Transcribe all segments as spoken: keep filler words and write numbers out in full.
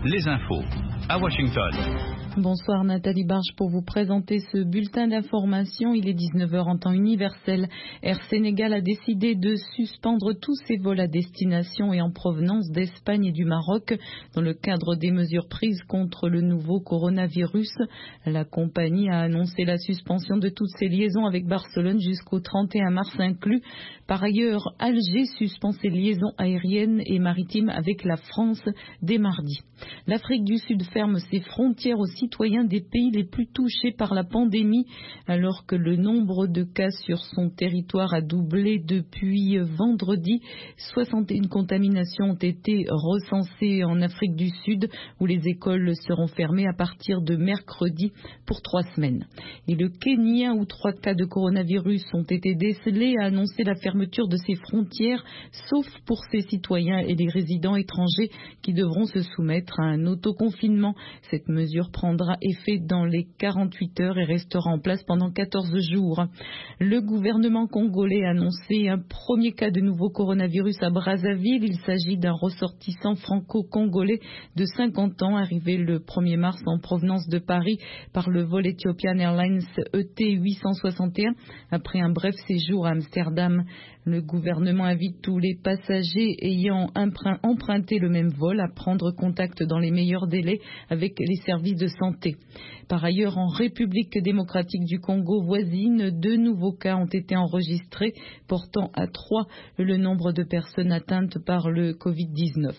les infos à Washington. Bonsoir Nathalie Barge pour vous présenter ce bulletin d'information. Il est dix-neuf heures en temps universel. Air Sénégal a décidé de suspendre tous ses vols à destination et en provenance d'Espagne et du Maroc dans le cadre des mesures prises contre le nouveau coronavirus. La compagnie a annoncé la suspension de toutes ses liaisons avec Barcelone jusqu'au trente et un mars inclus. Par ailleurs, Alger suspend ses liaisons aériennes et maritimes avec la France dès mardi. L'Afrique du Sud ferme ses frontières aux citoyens des pays les plus touchés par la pandémie, alors que le nombre de cas sur son territoire a doublé depuis vendredi. soixante et une contaminations ont été recensées en Afrique du Sud, où les écoles seront fermées à partir de mercredi pour trois semaines. Et le Kenya, où trois cas de coronavirus ont été décelés, a annoncé la fermeture de ses frontières, sauf pour ses citoyens et les résidents étrangers qui devront se soumettre à un autoconfinement. Cette mesure prendra effet dans les quarante-huit heures et restera en place pendant quatorze jours. Le gouvernement congolais a annoncé un premier cas de nouveau coronavirus à Brazzaville. Il s'agit d'un ressortissant franco-congolais de cinquante ans arrivé le premier mars en provenance de Paris par le vol Ethiopian Airlines E T huit cent soixante et un après un bref séjour à Amsterdam. Le gouvernement invite tous les passagers ayant emprunté le même vol à prendre contact dans les meilleurs délais avec les services de santé. Par ailleurs, en République démocratique du Congo voisine, deux nouveaux cas ont été enregistrés, portant à trois le nombre de personnes atteintes par le covid dix-neuf.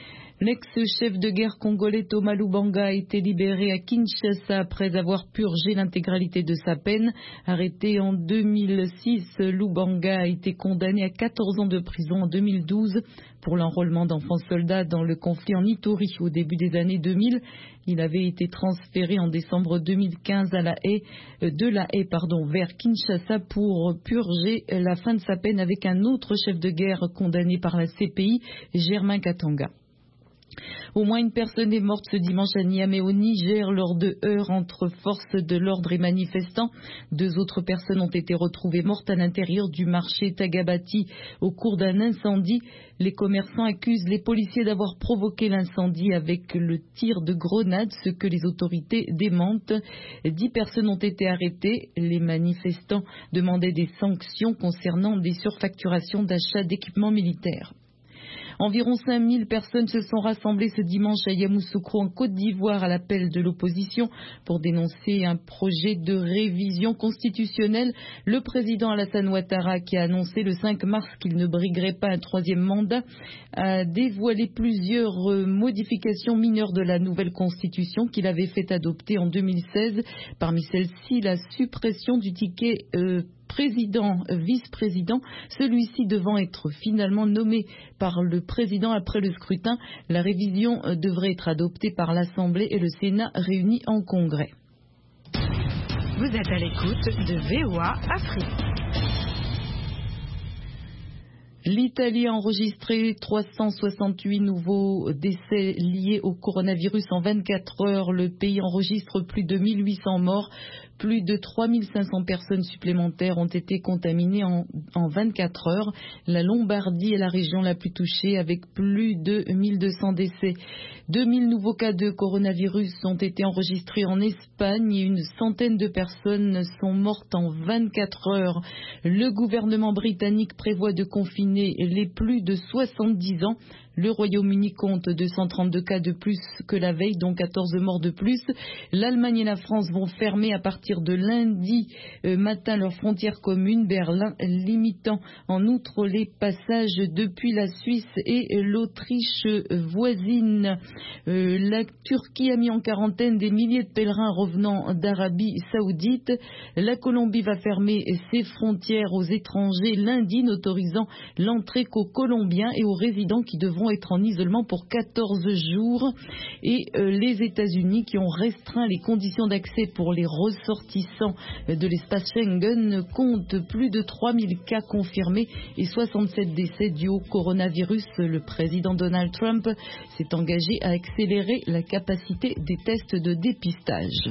L'ex-chef de guerre congolais Thomas Lubanga a été libéré à Kinshasa après avoir purgé l'intégralité de sa peine. Arrêté en deux mille six, Lubanga a été condamné à quatorze ans de prison en deux mille douze pour l'enrôlement d'enfants soldats dans le conflit en Ituri au début des années deux mille. Il avait été transféré en décembre deux mille quinze à la Haye, de la Haye pardon, vers Kinshasa pour purger la fin de sa peine avec un autre chef de guerre condamné par la C P I, Germain Katanga. Au moins une personne est morte ce dimanche à Niamey au Niger lors de heurts entre forces de l'ordre et manifestants. Deux autres personnes ont été retrouvées mortes à l'intérieur du marché Tagabati au cours d'un incendie. Les commerçants accusent les policiers d'avoir provoqué l'incendie avec le tir de grenades, ce que les autorités démentent. Dix personnes ont été arrêtées. Les manifestants demandaient des sanctions concernant des surfacturations d'achat d'équipements militaires. Environ cinq mille personnes se sont rassemblées ce dimanche à Yamoussoukro en Côte d'Ivoire à l'appel de l'opposition pour dénoncer un projet de révision constitutionnelle. Le président Alassane Ouattara, qui a annoncé le cinq mars qu'il ne briguerait pas un troisième mandat, a dévoilé plusieurs modifications mineures de la nouvelle constitution qu'il avait fait adopter en deux mille seize. Parmi celles-ci, la suppression du ticket euh, président, vice-président, celui-ci devant être finalement nommé par le président après le scrutin. La révision devrait être adoptée par l'Assemblée et le Sénat réunis en congrès. Vous êtes à l'écoute de V O A Afrique. L'Italie a enregistré trois cent soixante-huit nouveaux décès liés au coronavirus en vingt-quatre heures. Le pays enregistre plus de mille huit cents morts. Plus de trois mille cinq cents personnes supplémentaires ont été contaminées en, en vingt-quatre heures. La Lombardie est la région la plus touchée avec plus de mille deux cents décès. deux mille nouveaux cas de coronavirus ont été enregistrés en Espagne et une centaine de personnes sont mortes en vingt-quatre heures. Le gouvernement britannique prévoit de confiner les plus de soixante-dix ans. Le Royaume-Uni compte deux cent trente-deux cas de plus que la veille, dont quatorze morts de plus. L'Allemagne et la France vont fermer à partir de lundi euh, matin leurs frontières communes, Berlin limitant en outre les passages depuis la Suisse et l'Autriche voisine. Euh, la Turquie a mis en quarantaine des milliers de pèlerins revenant d'Arabie Saoudite. La Colombie va fermer ses frontières aux étrangers lundi, n'autorisant l'entrée qu'aux Colombiens et aux résidents qui devront être en isolement pour quatorze jours. Et euh, les États-Unis qui ont restreint les conditions d'accès pour les ressortissants de l'espace Schengen comptent plus de trois mille cas confirmés et soixante-sept décès dus au coronavirus. Le président Donald Trump s'est engagé à accélérer la capacité des tests de dépistage.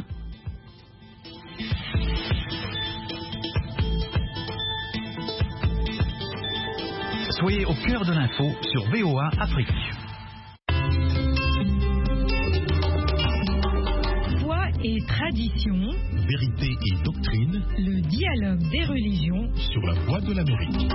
Soyez au cœur de l'info sur V O A Afrique. Tradition, vérité et doctrine, le dialogue des religions sur la Voix de l'Amérique.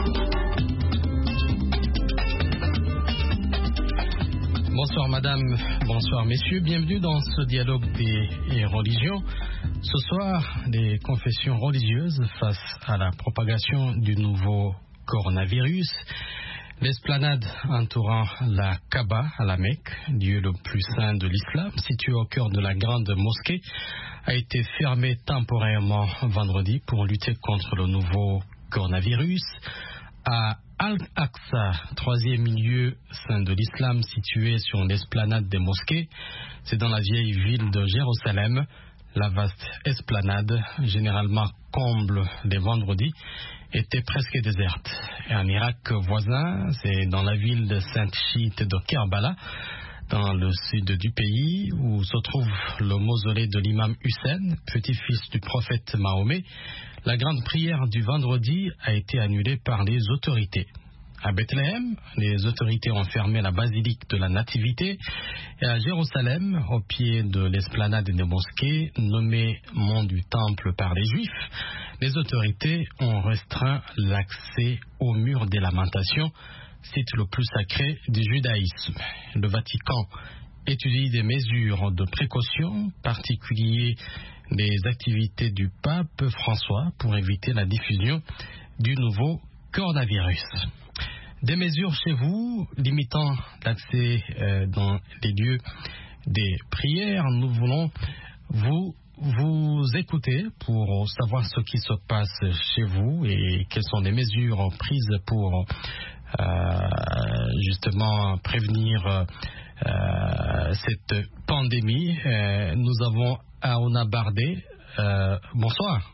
Bonsoir madame, bonsoir messieurs, bienvenue dans ce dialogue des religions. Ce soir, des confessions religieuses face à la propagation du nouveau coronavirus. L'esplanade entourant la Kaaba à la Mecque, lieu le plus saint de l'islam, situé au cœur de la grande mosquée, a été fermée temporairement vendredi pour lutter contre le nouveau coronavirus. À Al-Aqsa, troisième lieu saint de l'islam situé sur l'esplanade des mosquées, c'est dans la vieille ville de Jérusalem. La vaste esplanade, généralement comble les vendredis, était presque déserte. Et en Irak voisin, c'est dans la ville de sainte chiite de Kerbala, dans le sud du pays, où se trouve le mausolée de l'imam Hussein, petit-fils du prophète Mahomet. La grande prière du vendredi a été annulée par les autorités. À Bethléem, les autorités ont fermé la basilique de la Nativité, et à Jérusalem, au pied de l'esplanade des mosquées, nommée Mont du Temple par les Juifs, les autorités ont restreint l'accès au mur des lamentations, site le plus sacré du judaïsme. Le Vatican étudie des mesures de précaution, particulier les activités du pape François pour éviter la diffusion du nouveau coronavirus. Des mesures chez vous limitant l'accès euh, dans les lieux des prières. Nous voulons vous, vous écouter pour savoir ce qui se passe chez vous et quelles sont les mesures prises pour euh, justement prévenir euh, cette pandémie. Euh, nous avons Aruna Bardé. Euh, bonsoir.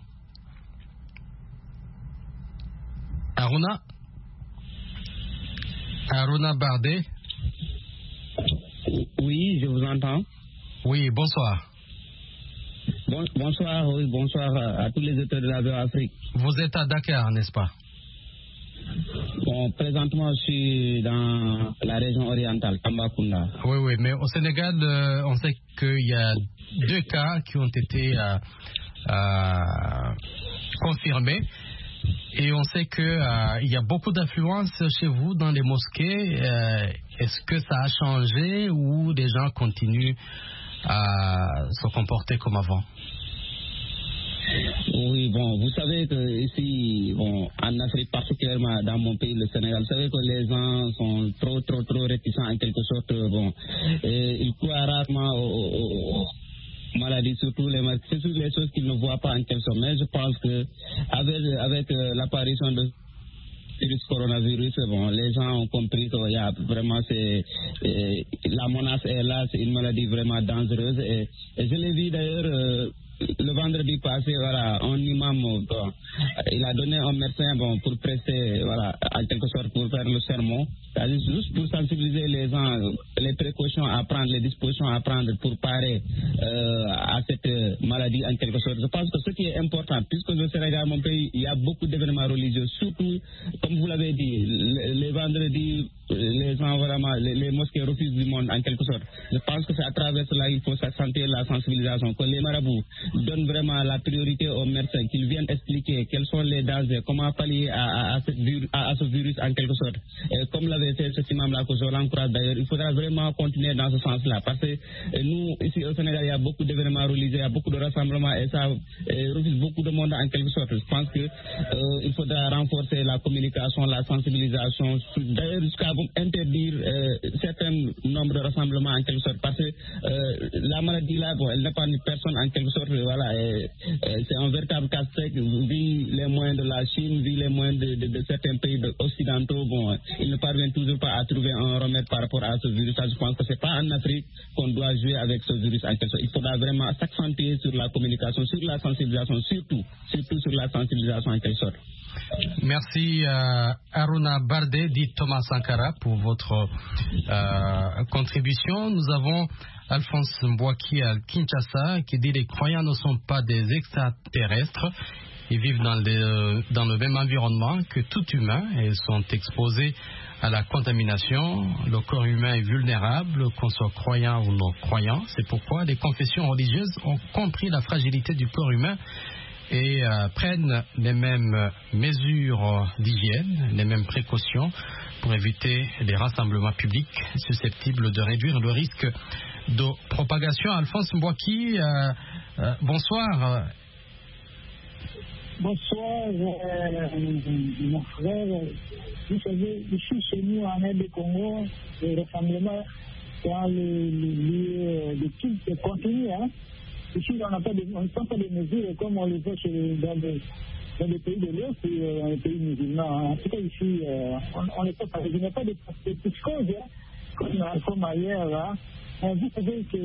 Aruna Aruna Bardé. Oui, je vous entends. Oui, bonsoir. Bon, bonsoir, oui, bonsoir à, à tous les auteurs de la V O A Afrique. Vous êtes à Dakar, n'est-ce pas? Bon, présentement, je suis dans la région orientale, Tambacounda. Oui, oui, mais au Sénégal, euh, on sait qu'il y a deux cas qui ont été euh, euh, confirmés. Et on sait qu'il euh, y a beaucoup d'influence chez vous dans les mosquées. Euh, est-ce que ça a changé ou les gens continuent à se comporter comme avant? Oui, bon, vous savez que ici, bon, en Afrique, particulièrement dans mon pays, le Sénégal, vous savez que les gens sont trop, trop, trop réticents en quelque sorte. Bon, et ils croient rarement aux... au, maladies, surtout les c'est toutes les choses qu'ils ne voient pas en quelque sorte. Mais je pense que avec, avec euh, l'apparition de virus coronavirus, bon, les gens ont compris qu'il y a vraiment c'est, euh, la menace est là, c'est une maladie vraiment dangereuse. Et, et je l'ai vu d'ailleurs euh, le vendredi passé, voilà, un imam, bon, il a donné un médecin bon, pour prester, voilà, en quelque sorte pour faire le sermon, c'est-à-dire juste pour sensibiliser les gens, les précautions à prendre, les dispositions à prendre pour parer euh, à cette maladie en quelque sorte. Je pense que ce qui est important, puisque le Sénégal, mon pays, il y a beaucoup d'événements religieux, surtout, comme vous l'avez dit, les, les vendredis, les gens vraiment, les, les mosquées refusent du monde en quelque sorte. Je pense que c'est à travers cela qu'il faut s'accentuer la sensibilisation, que les marabouts donnent vraiment la priorité aux médecins, qu'ils viennent expliquer quels sont les dangers, comment pallier à, à, à, cette vir, à, à ce virus en quelque sorte. Et comme l'avait fait ce imam-là, que je l'encourage d'ailleurs, il faudra vraiment continuer dans ce sens-là, parce que nous, ici au Sénégal, il y a beaucoup d'événements religieux, il y a beaucoup de rassemblements, et ça et refuse beaucoup de monde en quelque sorte. Je pense qu'il euh, faudra renforcer la communication, la sensibilisation, d'ailleurs jusqu'à interdire euh, certains nombres de rassemblements en quelque sorte, parce que euh, la maladie là, bon, elle n'est pas une personne en quelque sorte, voilà, et, et c'est un véritable casse-tête, vu les moyens de la Chine, vu les moyens de, de, de certains pays occidentaux, bon, ils ne parviennent toujours pas à trouver un remède par rapport à ce virus. Je pense que c'est pas en Afrique qu'on doit jouer avec ce virus en quelque sorte. Il faudra vraiment s'accentuer sur la communication, sur la sensibilisation, surtout, surtout sur la sensibilisation en quelque sorte. Merci euh, Aruna Bardé, dit Thomas Sankara, pour votre euh, contribution. Nous avons Alphonse Mbouaki à Kinshasa qui dit les croyants ne sont pas des extraterrestres. Ils vivent dans, les, dans le même environnement que tout humain et sont exposés à la contamination. Le corps humain est vulnérable, qu'on soit croyant ou non croyant. C'est pourquoi les confessions religieuses ont compris la fragilité du corps humain et euh, prennent les mêmes mesures d'hygiène, les mêmes précautions pour éviter les rassemblements publics susceptibles de réduire le risque de propagation. Alphonse Mbouaki, euh, euh, bonsoir. Bonsoir, euh, mon frère. Vous savez, ici chez nous en Inde du Congo, le rassemblement dans les lieux de culte continue. Hein. Ici, on n'a pas de, on ne prend pas de mesures comme on le fait chez, dans, les, dans les pays de l'Est et euh, dans les pays musulmans. En tout cas, ici, euh, on n'est pas pareil. Il n'y a pas de, de psychose hein, comme, comme ailleurs. Hein. Vous savez que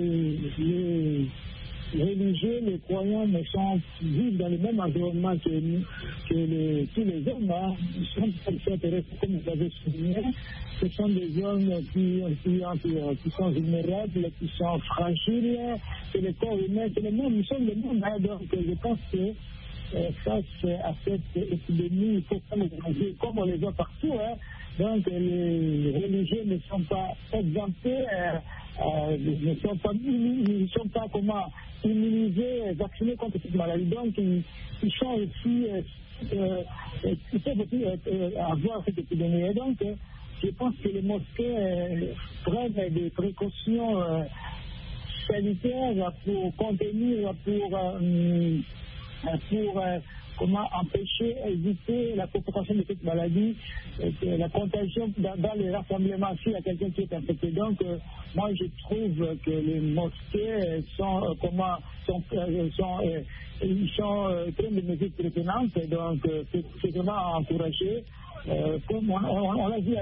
les religieux, les croyants ne sont vivent dans le même environnement que, que les, tous les hommes. Hein. Ils sont intéressés, comme vous l'avez souligné. Ce sont des hommes qui, qui, qui, qui sont vulnérables, qui sont fragiles. C'est le corps humain, c'est le monde. Nous sommes le monde. Hein. Donc, je pense que euh, face à cette épidémie, il faut prendre les mesures comme on les voit partout. Hein. Donc, les religieux ne sont pas exemptés. Euh, Euh, ne sont pas, ils ne sont pas comment immunisés, vaccinés contre cette maladie. Donc, ils, ils sont aussi, euh, euh, ils peuvent aussi euh, avoir cette épidémie. Et donc, euh, je pense que les mosquées euh, prennent des précautions euh, sanitaires pour contenir, pour, euh, pour euh, comment empêcher, éviter la propagation de cette maladie, euh, la contagion dans, dans les rassemblements s'il y a quelqu'un qui est infecté. Donc, euh, moi, je trouve que les mosquées sont, euh, comment, sont, euh, sont, euh, ils sont euh, prennent des mesures prétenantes. Donc, euh, c'est, c'est vraiment encouragé. Euh, comme on, on, on l'a dit à,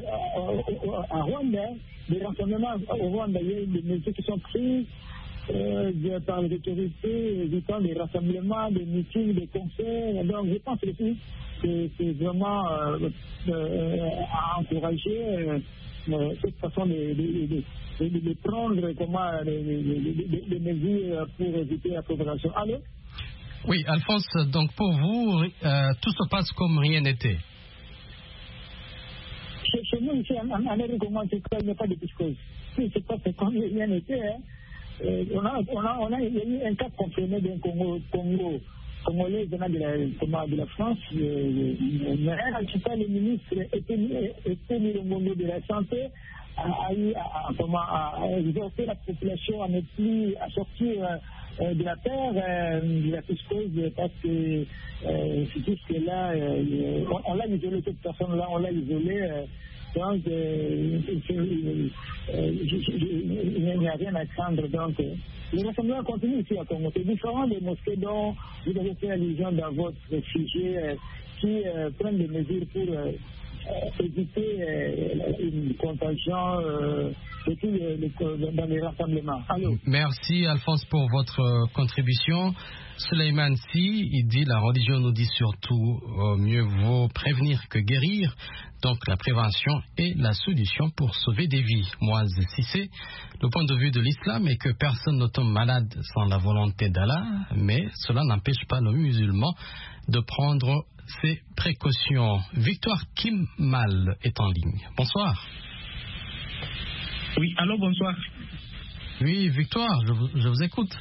à, à Rwanda, les rassemblements au Rwanda, il y a des mesures qui sont prises. Euh, de, par les autorités, du temps des rassemblements, des meetings, des concerts. Donc, je pense que c'est, c'est vraiment euh, euh, à encourager euh, euh, cette façon de, de, de, de, de prendre comment, des de, de, de mesures pour éviter la propagation. Allô? Oui, Alphonse, donc pour vous, euh, tout se passe comme rien n'était. Chez, chez nous, ici, en Amérique, comment il n'y a pas de psychose. Tout se passe comme rien n'était. Hein. Euh, on, a, on, a, on a il y a eu un cas confirmé d'un Congo, Congo, Congolais venant de la, de la France. Euh, mais en tout cas, le ministre était mis au monde de la Santé a, a eu à, à, à exhorter la population à ne plus à sortir euh, de la terre, euh, de la psychose, parce que euh, jusque-là, euh, on, on l'a isolé, cette personne-là, on l'a isolé. Euh, Donc, euh, euh, euh, il n'y a rien à craindre. Donc, euh, le rassemblement continue ici à Congo. C'est différent des mosquées dont vous avez fait allusion dans votre sujet, euh, qui euh, prennent des mesures pour euh, euh, éviter euh, une contagion euh, les, dans les rassemblements. Allô? Merci Alphonse pour votre contribution. Suleiman Si, il dit la religion nous dit surtout euh, mieux vaut prévenir que guérir. Donc la prévention est la solution pour sauver des vies. Moi, Cissé, le point de vue de l'islam est que personne ne tombe malade sans la volonté d'Allah, mais cela n'empêche pas le musulman de prendre ses précautions. Victoire Kimmal est en ligne. Bonsoir. Oui, allô, bonsoir. Oui, Victoire, je vous, je vous écoute.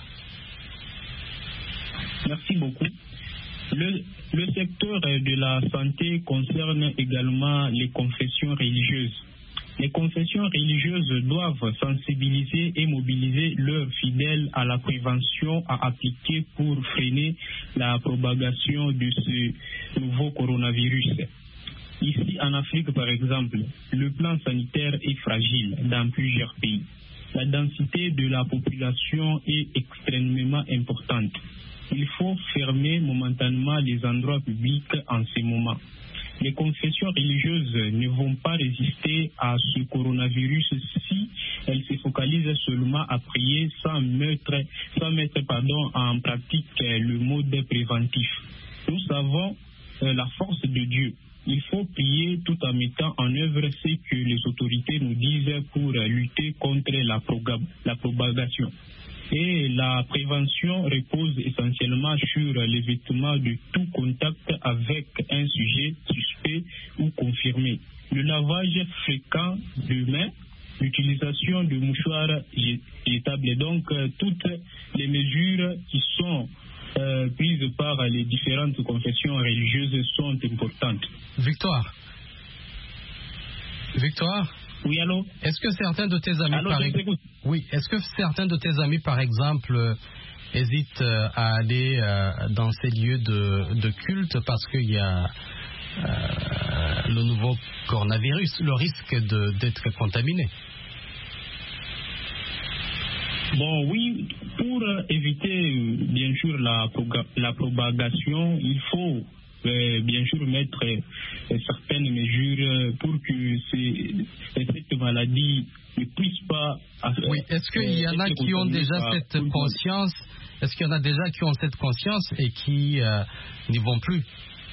Merci beaucoup. Le, le secteur de la santé concerne également les confessions religieuses. Les confessions religieuses doivent sensibiliser et mobiliser leurs fidèles à la prévention à appliquer pour freiner la propagation de ce nouveau coronavirus. Ici en Afrique, par exemple, le plan sanitaire est fragile dans plusieurs pays. La densité de la population est extrêmement importante. Il faut fermer momentanément les endroits publics en ce moment. Les confessions religieuses ne vont pas résister à ce coronavirus si elles se focalisent seulement à prier sans mettre, sans mettre pardon, en pratique le mode préventif. Nous savons euh, la force de Dieu. Il faut prier tout en mettant en œuvre ce que les autorités nous disent pour lutter contre la, la propagation. Et la prévention repose essentiellement sur l'évitement de tout contact avec un sujet suspect ou confirmé. le lavage fréquent de mains, l'utilisation de mouchoirs jetables. Donc, euh, toutes les mesures qui sont euh, prises par les différentes confessions religieuses sont importantes. Victoire. Victoire. Oui, allô? Est-ce que certains de tes amis, allô, par ex... oui, est-ce que certains de tes amis, par exemple, euh, hésitent euh, à aller euh, dans ces lieux de, de culte parce qu'il y a euh, le nouveau coronavirus, le risque de, d'être contaminé? Bon, oui, pour éviter bien sûr la, la propagation, il faut euh, bien sûr mettre euh, certaines mesures pour que ces, cette maladie ne puisse pas... Oui, est-ce qu'il y en a qui ont déjà cette conscience? Est-ce qu'il y en a déjà qui ont cette conscience et qui euh, n'y vont plus?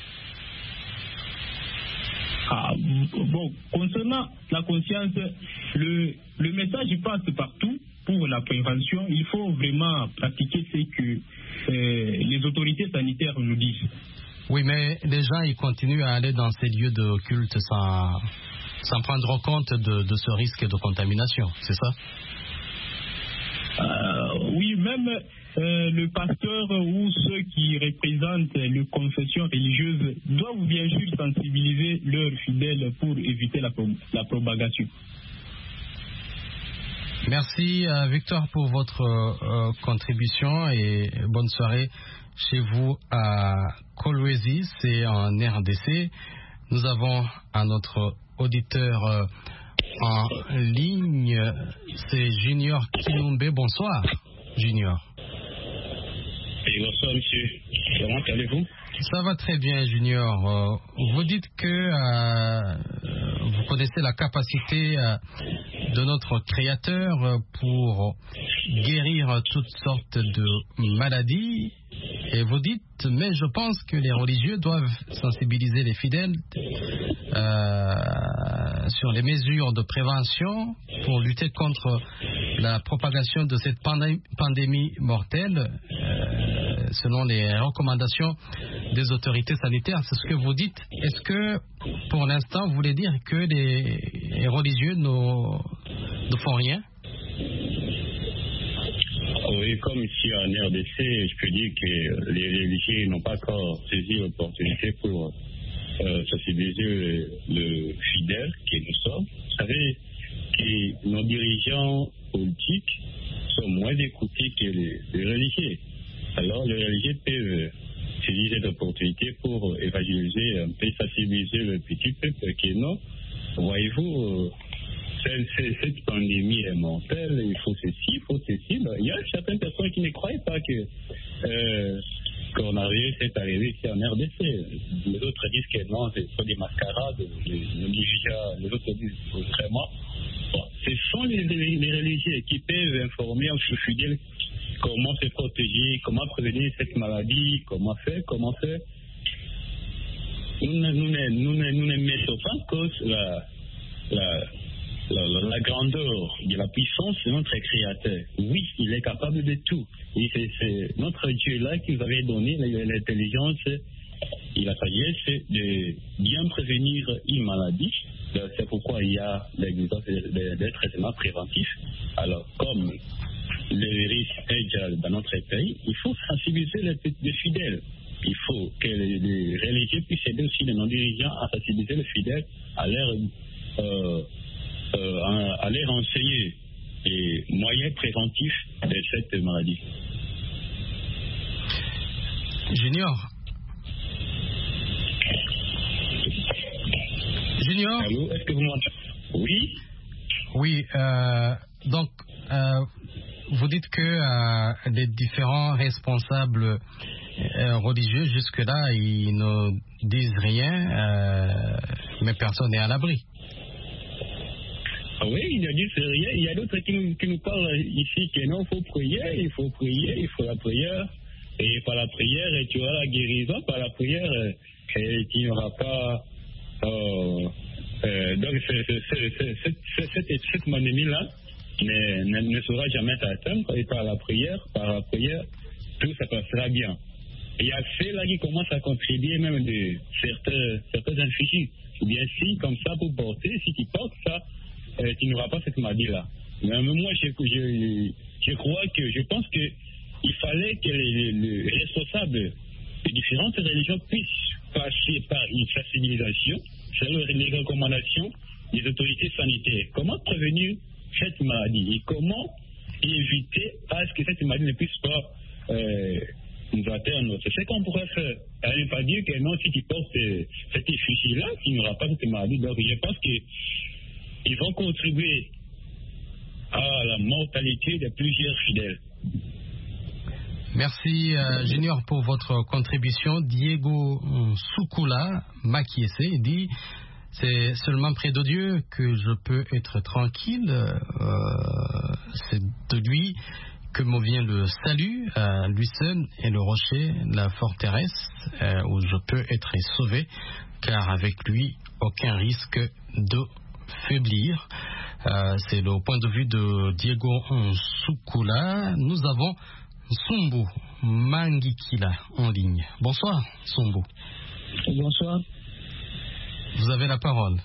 Ah, bon, concernant la conscience, le, le message passe partout. Pour la prévention, il faut vraiment pratiquer ce que euh, les autorités sanitaires nous disent. Oui, mais les gens, ils continuent à aller dans ces lieux de culte sans, sans prendre compte de, de ce risque de contamination, c'est ça? euh, Oui, même euh, le pasteur ou ceux qui représentent les confessions religieuses doivent bien sûr sensibiliser leurs fidèles pour éviter la, la propagation. Merci euh, Victor pour votre euh, contribution et bonne soirée chez vous à Kolwezi, c'est en R D C. Nous avons un autre auditeur euh, en ligne, c'est Junior Kinumbe. Bonsoir Junior. Et bonsoir monsieur, comment allez-vous? Ça va très bien Junior. Euh, vous dites que euh, vous connaissez la capacité euh, de notre Créateur pour guérir toutes sortes de maladies. Et vous dites, mais je pense que les religieux doivent sensibiliser les fidèles euh, sur les mesures de prévention pour lutter contre la propagation de cette pandémie, pandémie mortelle euh, selon les recommandations des autorités sanitaires. C'est ce que vous dites. Est-ce que, pour l'instant, vous voulez dire que les, les religieux ne, ne font rien? Oui, comme ici en R D C, je peux dire que les religieux n'ont pas encore saisi l'opportunité pour euh, sensibiliser le, le fidèle que nous sommes. Vous savez que nos dirigeants politiques sont moins écoutés que les, les religieux. Alors, les religieux peuvent saisir cette opportunité pour évangéliser, un peu sensibiliser le petit peuple que non. Voyez-vous, cette, cette pandémie est mortelle, il faut ceci, il faut ceci. Il y a certaines personnes qui ne croient pas que euh, coronavirus est arrivé ici en R D C. Les autres disent que non, ce sont des mascarades. Les, les, les autres disent vraiment. Bon, ce sont les, les, les religieux qui peuvent informer aux fidèles comment se protéger, comment prévenir cette maladie, comment faire, comment faire. Nous ne, nous ne, nous ne, nous ne mettons pas en cause la, la, la, la, la grandeur de la puissance de notre Créateur. Oui, il est capable de tout. Et c'est, c'est notre Dieu-là qui nous avait donné l'intelligence et la sagesse de bien prévenir une maladie. C'est pourquoi il y a l'existence des traitements préventifs. Alors, comme le risque est déjà dans notre pays, il faut sensibiliser les, les fidèles. Il faut que les, les religieux puissent aider aussi les non-dirigeants à sensibiliser les fidèles, à leur, euh, euh, à leur enseigner les moyens préventifs de cette maladie. Junior. Junior. Allô, est-ce que vous m'entendez? Oui. Oui, euh, donc, euh, vous dites que euh, les différents responsables euh, religieux, jusque-là, ils ne disent rien, euh, mais personne n'est à l'abri. Ah oui, ils ne disent rien. Il y a d'autres qui nous, qui nous parlent ici que non, il faut prier, il faut prier, il faut la prière. Et par la prière, tu auras la guérison. Par la prière, et tu n'auras pas... Euh, euh, donc, c'est, c'est, c'est, c'est, c'est, cette, cette pandémie-là ne, ne, ne saura jamais t'atteindre. Et par la prière, par la prière, tout ça passera bien. Il y a ceux-là qui commencent à contribuer même de certains, certains individus. Ou bien si, comme ça, pour porter, si tu portes ça, euh, tu n'auras pas cette maladie-là. Mais moi, je, je, je crois que, je pense que il fallait que les, les, les responsables de différentes religions puissent passer par une sensibilisation sur les recommandations des autorités sanitaires. Comment prévenir cette maladie et comment éviter à ce que cette maladie ne puisse pas euh, nous atteindre. C'est ce qu'on pourrait faire. Elle ne veut pas dire que non, si tu portes euh, cette effigie-là, tu n'auras pas cette maladie. Donc je pense qu'ils vont contribuer à la mortalité de plusieurs fidèles. Merci euh, Junior pour votre contribution. Diego Soukoula Makiese dit: c'est seulement près de Dieu que je peux être tranquille. Euh, c'est de lui que me vient le salut. Euh, lui seul est le rocher, la forteresse euh, où je peux être sauvé, car avec lui aucun risque de faiblir. Euh, c'est le point de vue de Diego Soukoula. Nous avons Sumbu Mangikila en ligne. Bonsoir Sumbu. Bonsoir. Vous avez la parole.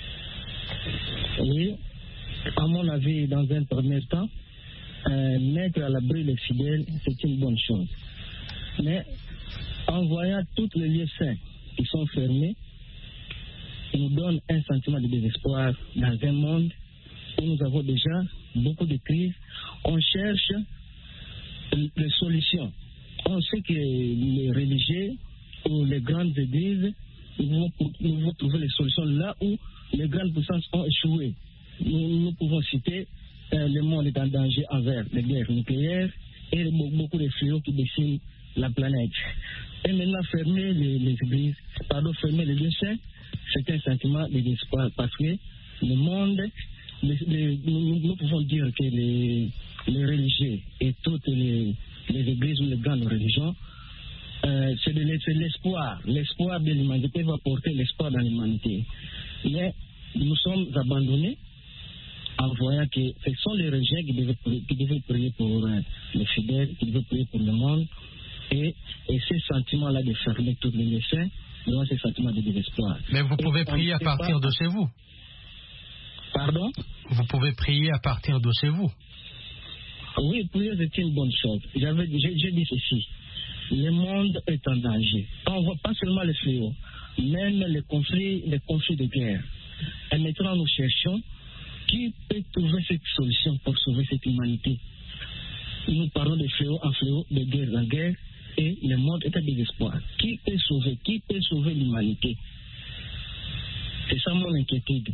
Oui, à mon avis, dans un premier temps, euh, mettre à l'abri les fidèles, c'est une bonne chose. Mais en voyant tous les lieux saints qui sont fermés, il nous donne un sentiment de désespoir dans un monde où nous avons déjà beaucoup de crises. On cherche les solutions. On sait que les religieux ou les grandes églises, nous vont, nous vont trouver les solutions là où les grandes puissances ont échoué. Nous, nous pouvons citer euh, le monde est en danger envers les guerres nucléaires et beaucoup de fléaux qui déciment la planète. Et maintenant, fermer les, les églises, pardon, fermer les lieux saints, c'est un sentiment de désespoir parce que le monde, les, les, nous, nous pouvons dire que les, les religieux et toutes les, les églises ou les grandes religions, Euh, c'est de l'espoir, l'espoir de l'humanité va porter l'espoir dans l'humanité. Mais nous sommes abandonnés en voyant que ce sont les religieux qui devaient, qui devaient prier pour euh, les fidèles, qui devaient prier pour le monde. Et, et ce sentiment-là de fermer tous les médecins, donc ce sentiment de désespoir. Mais vous pouvez et prier à partir pas... de chez vous. Pardon? Vous pouvez prier à partir de chez vous. Oui, prier c'est une bonne chose. J'avais, j'ai, j'ai dit ceci. Le monde est en danger. On ne voit pas seulement les fléaux, même les conflits, les conflits de guerre. Et maintenant, nous cherchons qui peut trouver cette solution pour sauver cette humanité. Nous parlons de fléaux en fléaux, de guerre en guerre, et le monde est en désespoir. Qui peut sauver, qui peut sauver l'humanité? C'est ça mon inquiétude.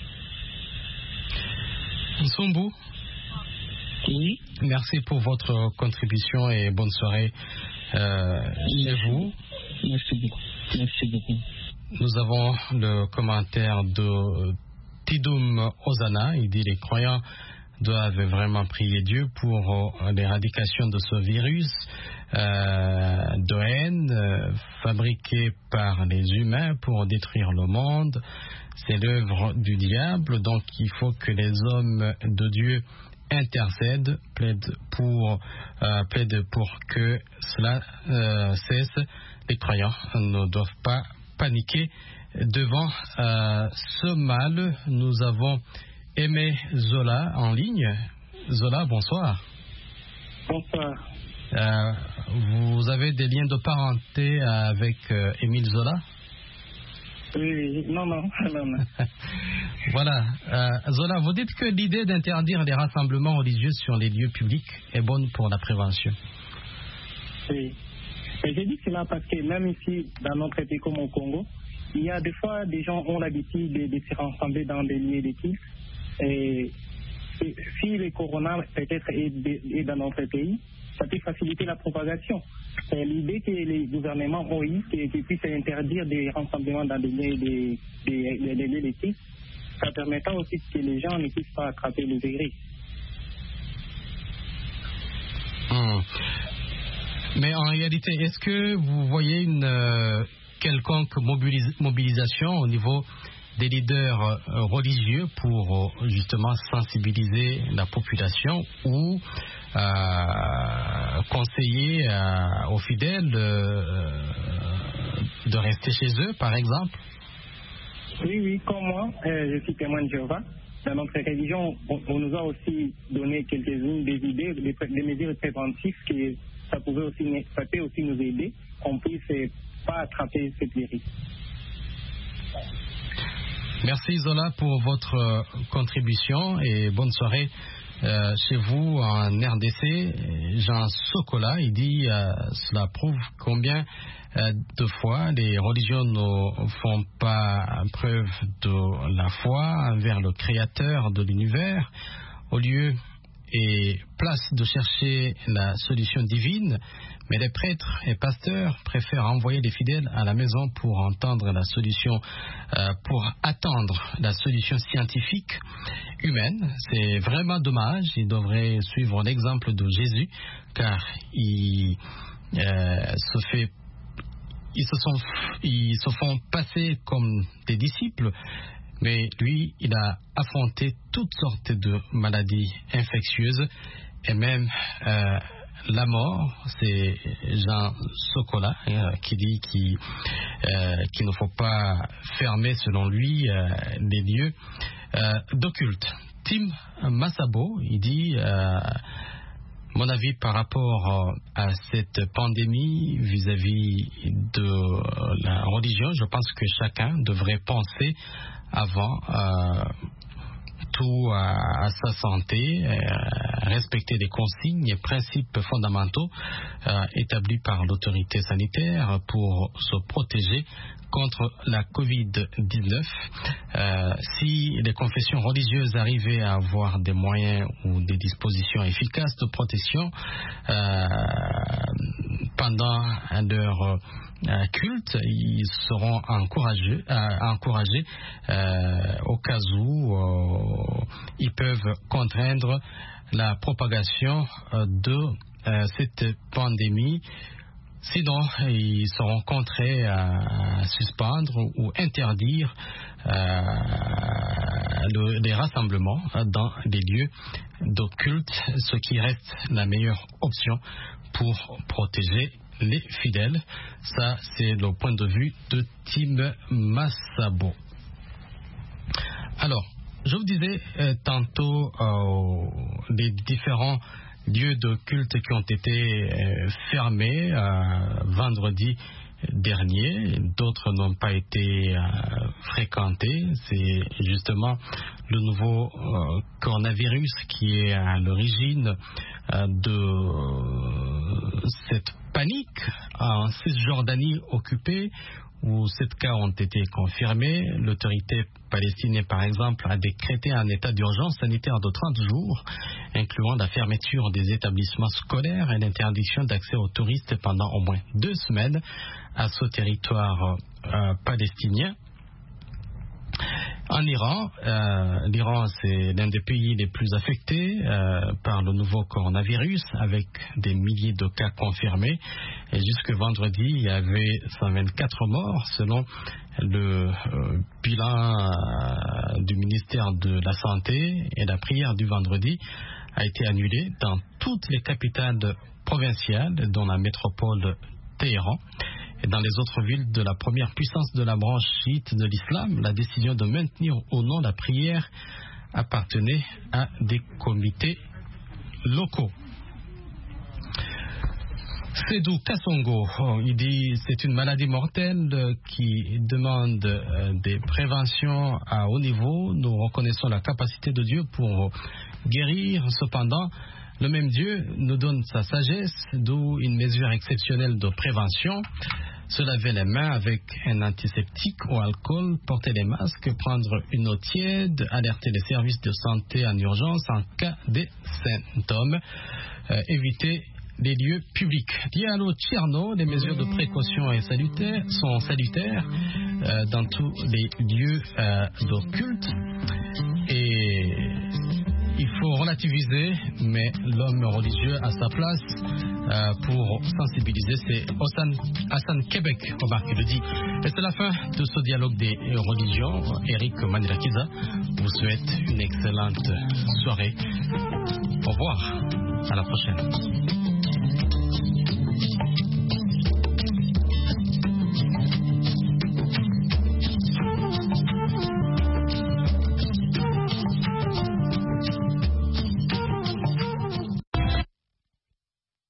Nsumbu. Oui. Merci pour votre contribution et bonne soirée euh, chez vous. Merci beaucoup. Merci beaucoup. Nous avons le commentaire de Tidoum Ozana. Il dit: les croyants doivent vraiment prier Dieu pour l'éradication de ce virus euh, de haine euh, fabriqué par les humains pour détruire le monde. C'est l'œuvre du diable, donc il faut que les hommes de Dieu intercède, plaide pour, euh, plaide pour que cela euh, cesse. Les croyants ne doivent pas paniquer devant euh, ce mal. Nous avons Aimé Zola en ligne. Zola, bonsoir. Bonsoir. Euh, vous avez des liens de parenté avec euh, Émile Zola? Oui, non, non, non, non. Voilà. Euh, Zola, vous dites que l'idée d'interdire les rassemblements religieux sur les lieux publics est bonne pour la prévention. Oui. Et j'ai dit cela parce que même ici, dans notre pays comme au Congo, il y a des fois des gens ont l'habitude de, de se rassembler dans des lieux de culte. Et, et si le corona peut-être est, est dans notre pays, ça peut faciliter la propagation. C'est l'idée que les gouvernements ont eu, qu'ils puissent interdire des rassemblements dans des lieux de, de, de, de, de culte, ça permettra aussi que les gens ne puissent pas attraper le virus. Hum. Mais en réalité, est-ce que vous voyez une euh, quelconque mobilis- mobilisation au niveau des leaders euh, religieux pour euh, justement sensibiliser la population ou euh, conseiller euh, aux fidèles euh, de rester chez eux, par exemple? Oui, oui, comme moi, euh, je suis témoin de Jéhovah. Dans notre religion, on, on nous a aussi donné quelques-unes des idées, des, des mesures préventives que ça pouvait aussi, ça peut aussi nous aider, qu'on puisse pas attraper cette virus. Merci Zola pour votre contribution et bonne soirée euh, chez vous en R D C. Jean Sokola, il dit euh, cela prouve combien euh, de fois les religions ne font pas preuve de la foi envers le Créateur de l'univers. Au lieu et place de chercher la solution divine, mais les prêtres et pasteurs préfèrent envoyer les fidèles à la maison pour entendre la solution, euh, pour attendre la solution scientifique humaine. C'est vraiment dommage. Ils devraient suivre l'exemple de Jésus, car ils euh, se fait, ils se sont, ils se font passer comme des disciples. Mais lui, il a affronté toutes sortes de maladies infectieuses et même euh, la mort. C'est Jean Sokola euh, qui dit qu'il euh, qu'il ne faut pas fermer, selon lui, euh, les lieux euh, d'occulte. Tim Massabo, il dit euh, mon avis par rapport à cette pandémie vis-à-vis de la religion, je pense que chacun devrait penser avant euh, tout à, à sa santé, euh, respecter les consignes et principes fondamentaux euh, établis par l'autorité sanitaire pour se protéger contre la covid dix-neuf. Euh, si les confessions religieuses arrivaient à avoir des moyens ou des dispositions efficaces de protection euh, pendant leur euh, culte, ils seront encouragés, euh, encouragés euh, au cas où euh, ils peuvent contraindre la propagation euh, de euh, cette pandémie. Sinon, ils seront contraints à suspendre ou interdire euh, le, les rassemblements dans les lieux de culte, ce qui reste la meilleure option pour protéger les fidèles. Ça, c'est le point de vue de Tim Massabo. Alors, je vous disais euh, tantôt euh, les différents lieux de culte qui ont été euh, fermés euh, vendredi dernier, d'autres n'ont pas été euh, fréquentés. C'est justement le nouveau euh, coronavirus qui est à l'origine euh, de euh, cette panique en Cisjordanie occupée, où sept cas ont été confirmés. L'autorité palestinienne, par exemple, a décrété un état d'urgence sanitaire de trente jours, incluant la fermeture des établissements scolaires et l'interdiction d'accès aux touristes pendant au moins deux semaines à ce territoire euh, palestinien. En Iran, euh, l'Iran c'est l'un des pays les plus affectés euh, par le nouveau coronavirus, avec des milliers de cas confirmés. Et jusque vendredi, il y avait cent vingt-quatre morts selon le euh, bilan euh, du ministère de la Santé. Et la prière du vendredi a été annulée dans toutes les capitales provinciales, dont la métropole Téhéran. Et dans les autres villes de la première puissance de la branche chiite de l'islam, la décision de maintenir ou non la prière appartenait à des comités locaux. Sédou Kassongo, il dit c'est une maladie mortelle qui demande des préventions à haut niveau. Nous reconnaissons la capacité de Dieu pour guérir. Cependant, le même Dieu nous donne sa sagesse, d'où une mesure exceptionnelle de prévention. Se laver les mains avec un antiseptique ou alcool, porter des masques, prendre une eau tiède, alerter les services de santé en urgence en cas de symptômes, euh, éviter les lieux publics. Diallo Tcherno, les mesures de précaution et salutaires sont salutaires euh, dans tous les lieux euh, de culte. Et il faut relativiser, mais l'homme religieux a sa place euh, pour sensibiliser. C'est Hassan, Hassan Québec, Omar qui le dit. Et c'est la fin de ce dialogue des religions. Eric Manilakiza vous souhaite une excellente soirée. Au revoir, à la prochaine.